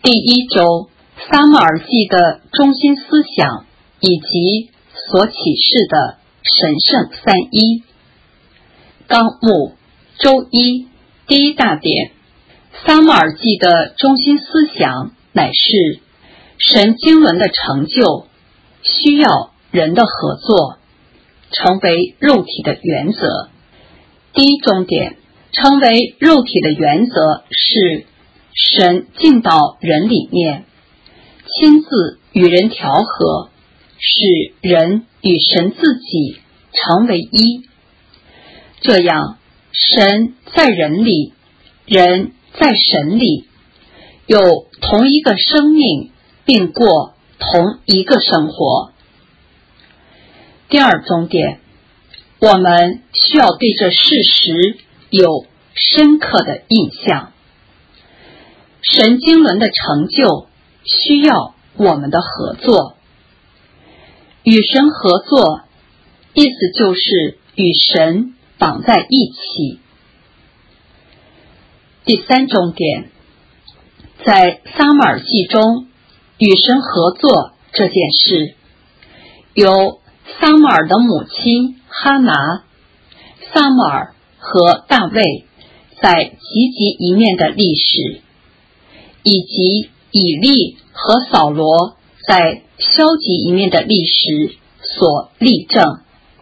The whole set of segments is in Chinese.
第一周撒母耳记的中心思想以及所启示的神圣三一。纲目周一第一大点，撒母耳记的中心思想乃是神经纶的成就需要人的合作，成为肉体的原则。第一重点，成为肉体的原则是神进到人里面，亲自与人调和，使人与神自己成为一。这样，神在人里，人在神里，有同一个生命，并过同一个生活。第二重点，我们需要对这事实有深刻的印象。神经纶的成就需要我们的合作。与神合作，意思就是与神绑在一起。第三重点，在撒母耳记中，与神合作这件事，由撒母耳的母亲哈拿、撒母耳和大卫在积极一面的历史，以及以利和扫罗在消极一面的历史所例证。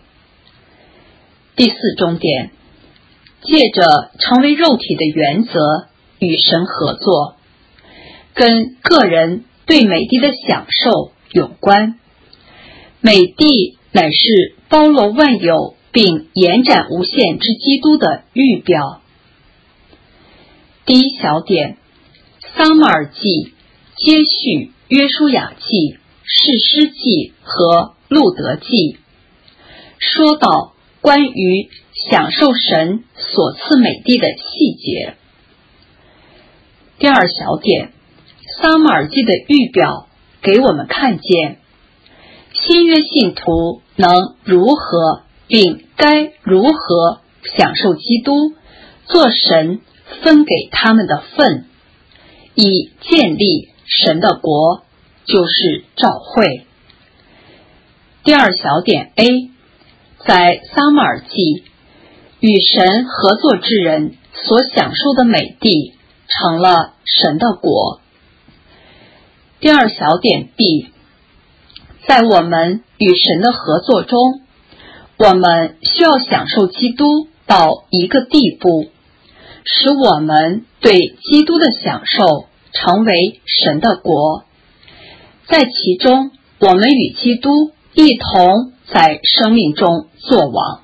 第四重点，借着成为肉体的原则与神合作，跟个人对美地的享受有关。美地乃是包罗万有并延展无限之基督的预表。第一小点，撒母耳记接续约书亚记、士师记和路得记，说到关于享受神所赐美地的细节。第二小点，撒母耳记的预表给我们看见新约信徒能如何并该如何享受基督做神分给他们的份，以建立神的国，就是召会。第二小点 A， 在撒母耳记，与神合作之人所享受的美地成了神的国。第二小点 B， 在我们与神的合作中，我们需要享受基督到一个地步，使我们对基督的享受成为神的国，在其中我们与基督一同在生命中作王。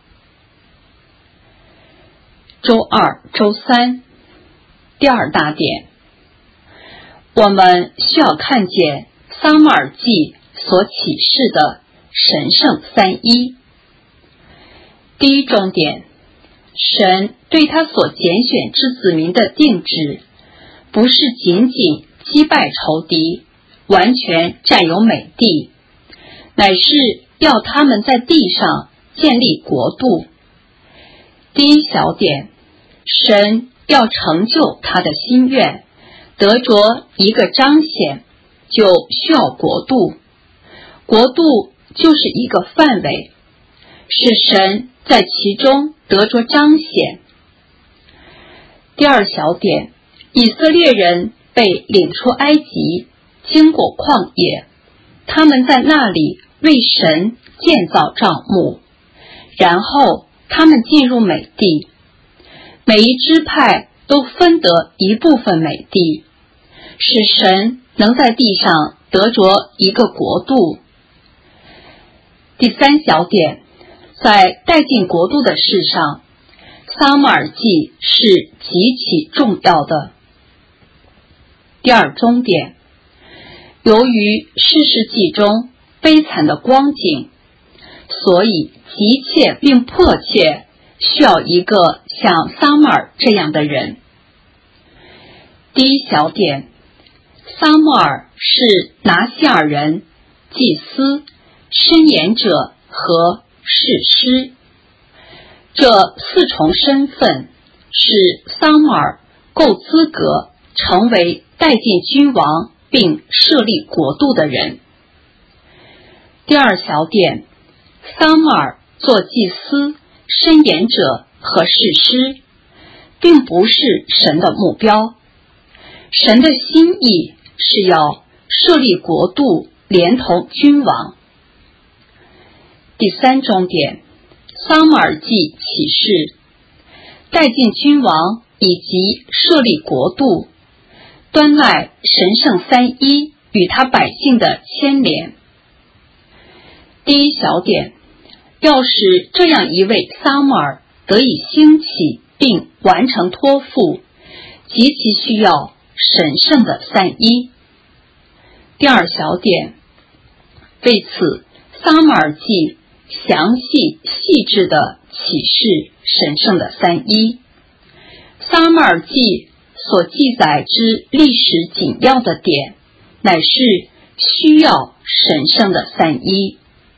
周二、周三，第二大点，我们需要看见撒母耳记所启示的神圣三一。第一重点，神对他所拣选之子民的定旨，不是仅仅击败仇敌，完全占有美地，乃是要他们在地上建立国度。第一小点，神要成就他的心愿，得着一个彰显，就需要国度。国度就是一个范围，是神在其中得着彰显。第二小点，以色列人被领出埃及，经过旷野，他们在那里为神建造帐幕，然后他们进入美地，每一支派都分得一部分美地，使神能在地上得着一个国度。第三小点，在带进国度的事上，撒母耳记是极其重要的。第二中点，由于士师记中悲惨的光景，所以急切并迫切需要一个像撒母耳这样的人。第一小点，撒母耳是拿西尔人、祭司、申言者和士师，这四重身份使撒母耳够资格成为代尽君王并设立国度的人。第二小点，撒母耳做祭司、申言者和士师，并不是神的目标。神的心意是要设立国度，连同君王。第三中点，撒母耳记启示，代尽君王以及设立国度，端赖神圣三一与他百姓的牵连。第一小点，要使这样一位撒母耳得以兴起并完成托付，极其需要神圣的三一。第二小点，为此撒母耳记详细细致地启示神圣的三一。撒母耳记所记载之历史紧要的点，乃是需要神圣的三一。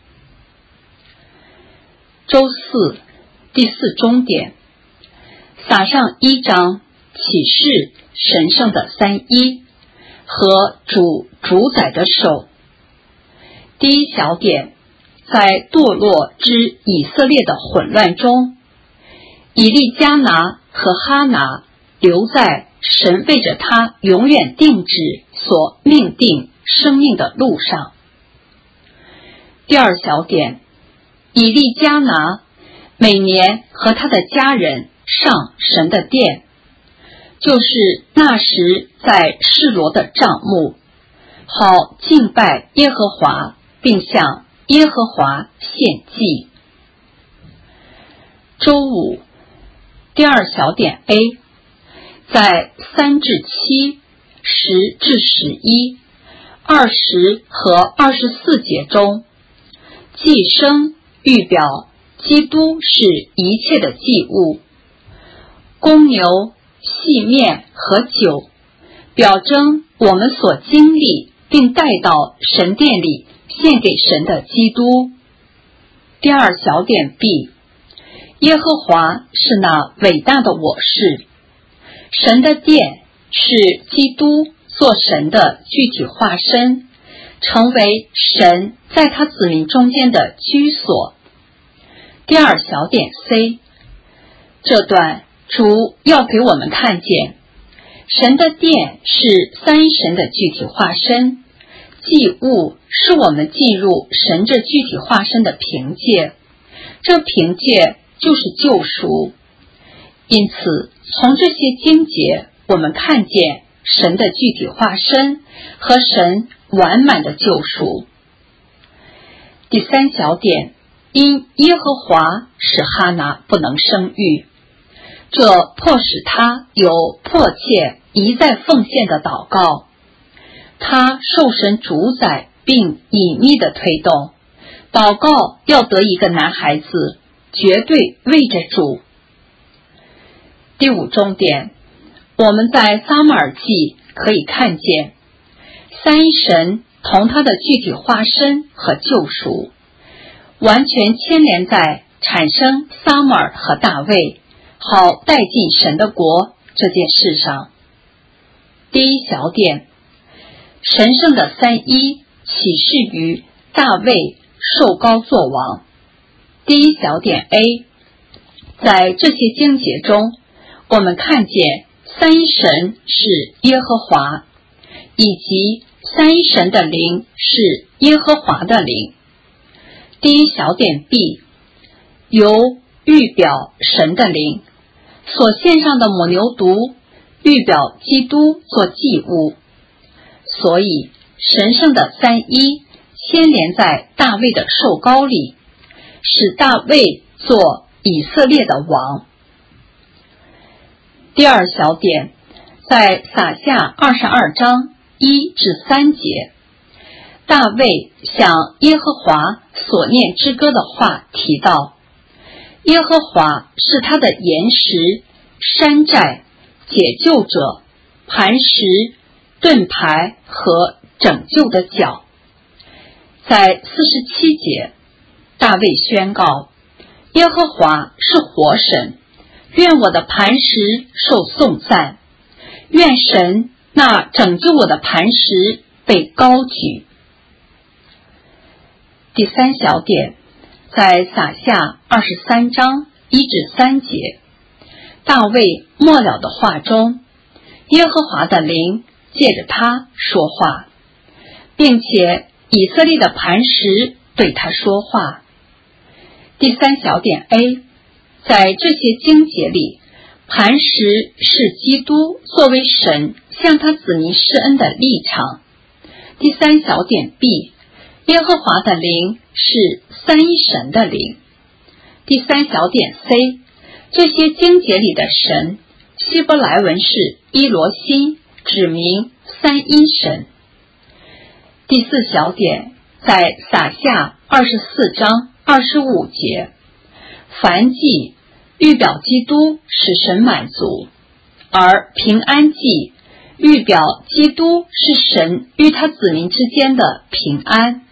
周四，第四中点，撒上一章启示神圣的三一和主主宰的手。第一小点，在堕落之以色列的混乱中，以利加拿和哈拿留在神为着他永远定旨所命定生命的路上。第二小点，以利加拿每年和他的家人上神的殿，就是那时在示罗的帐幕，好敬拜耶和华，并向耶和华献祭。周五，第二小点 A， 在3至7、10至11、20和24节中，祭牲预表基督是一切的祭物，公牛、细面和酒表征我们所经历并带到神殿里献给神的基督。第二小点 B， 耶和华是那伟大的我是，神的殿是基督做神的具体化身，成为神在他子民中间的居所。第二小点 C， 这段主要给我们看见神的殿是三神的具体化身，祭物是我们进入神这具体化身的凭借，这凭借就是救赎。因此从这些经节我们看见神的具体化身和神完满的救赎。第三小点，因耶和华使哈拿不能生育，这迫使他有迫切一再奉献的祷告，他受神主宰并隐秘的推动，祷告要得一个男孩子，绝对为着主。第五重点，我们在撒母耳记可以看见三神同他的具体化身和救赎，完全牵连在产生撒母耳和大卫，好带进神的国这件事上。第一小点，神圣的三一启示于大卫受膏作王。第一小点 A， 在这些经节中，我们看见三神是耶和华，以及三神的灵是耶和华的灵。第一小点 B， 由预表神的灵所献上的母牛犊，预表基督做祭物，所以神圣的三一牵连在大卫的受膏里，使大卫做以色列的王。第二小点，在撒下22章1至3节，大卫向耶和华所念之歌的话提到，耶和华是他的岩石、山寨、解救者、磐石、盾牌和拯救的脚。在47节，大卫宣告，耶和华是活神，愿我的磐石受颂赞， 愿神那拯救我的磐石被高举。第三小点，在撒下23章1至3节，大卫末了的话中，耶和华的灵借着他说话，并且以色列的磐石对他说话。第三小点 A， 在这些经节里，磐石是基督作为神向他子民施恩的立场。第三小点 B， 耶和华的灵是三一神的灵。第三小点 C， 这些经节里的神，希伯来文是伊罗西，指明三一神。第四小点，在撒下24章25节，燔祭预表基督使神满足，而平安祭预表基督是神与他子民之间的平安。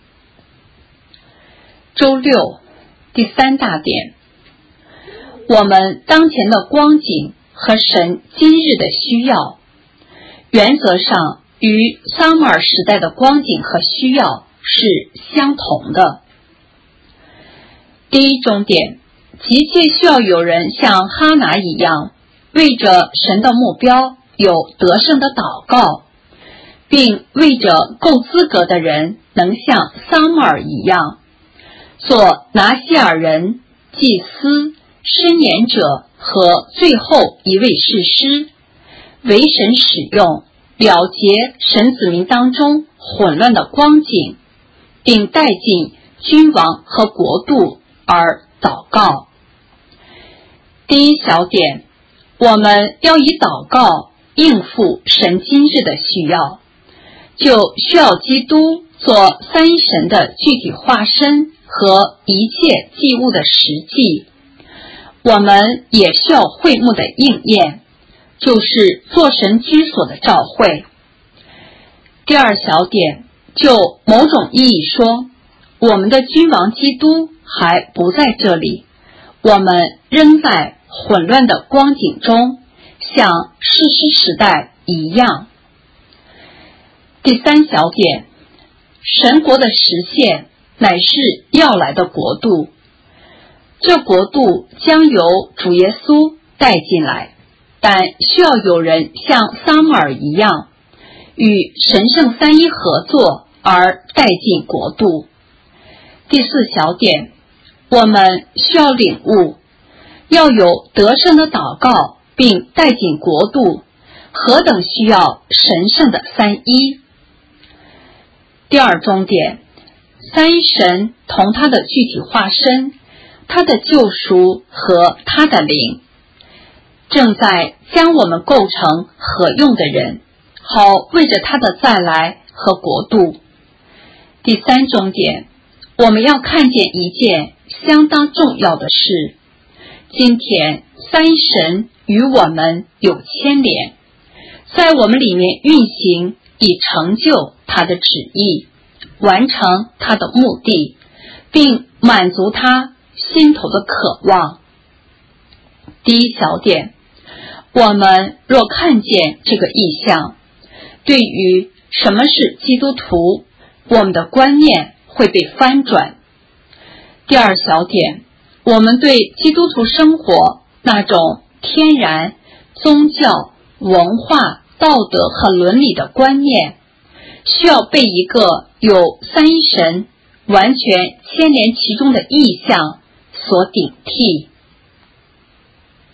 周六，第三大点，我们当前的光景和神今日的需要，原则上与撒母耳时代的光景和需要是相同的。第一重点，急切需要有人像哈拿一样，为着神的目标有得胜的祷告，并为着够资格的人能像撒母耳一样，做拿西尔人、祭司、申言者和最后一位士师，为神使用，了结神子民当中混乱的光景，并带进君王和国度而祷告。第一小点，我们要以祷告应付神今日的需要，就需要基督做三一神的具体化身和一切祭物的实际。我们也需要会幕的应验，就是做神居所的召会。第二小点，就某种意义说，我们的君王基督还不在这里，我们仍在混乱的光景中，像士师时代一样。第三小点，神国的实现乃是要来的国度，这国度将由主耶稣带进来，但需要有人像撒母耳一样，与神圣三一合作而带进国度。第四小点，我们需要领悟，要有得胜的祷告并带进国度，何等需要神圣的三一。第二重点，三一神同他的具体化身，他的救赎和他的灵，正在将我们构成合用的人，好为着他的再来和国度。第三重点，我们要看见一件相当重要的事，今天三一神与我们有牵连，在我们里面运行，以成就他的旨意，完成他的目的，并满足他心头的渴望。第一小点，我们若看见这个意象，对于什么是基督徒，我们的观念会被翻转。第二小点，我们对基督徒生活那种天然、宗教、文化、道德和伦理的观念，需要被一个有三一神完全牵连其中的意象所顶替。